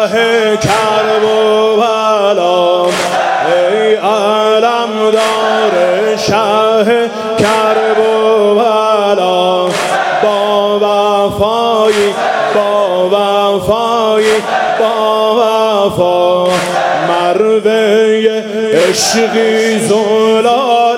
کرب و بلا، ای علمدار شه کرب و بلا. با وفایی با وفایی با وفا، مروه عشقی زلال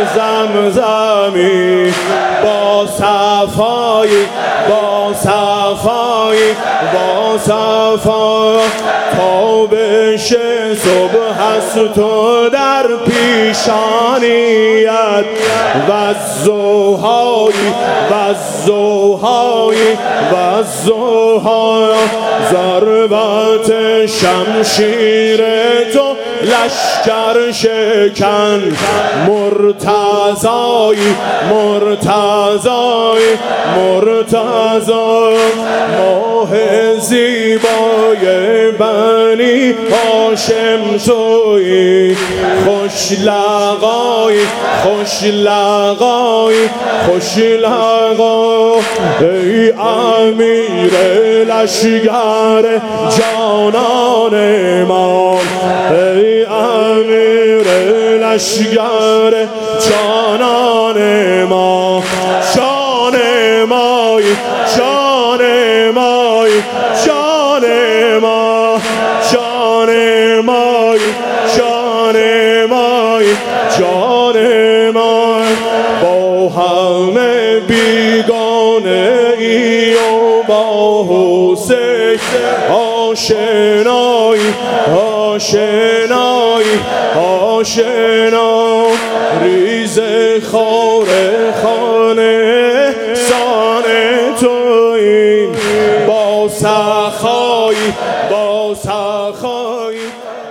زمزمی. با صفایی با صفایی با صفا، تابش صبح است تو در پیشانیت. و الضحایی و الضحایی و الضحا، ضربت شمشیر تو لشکر شکن. مرتضایی مرتضایی مرتضا، ماه زیبای بنی هاشم تویی. خوش لقایی خوش لقایی خوش لقا، ای امیر لشکر جانان ما. ای امیر لشکر جانان ما. جان مایی جان مایی جان ما. جان مایی جان مایی جان ما. با همه بیگانه ای و با حسین آشنایی آشنایی آشنا. ریز خار خانه سان تویی. با سخایی با سخایی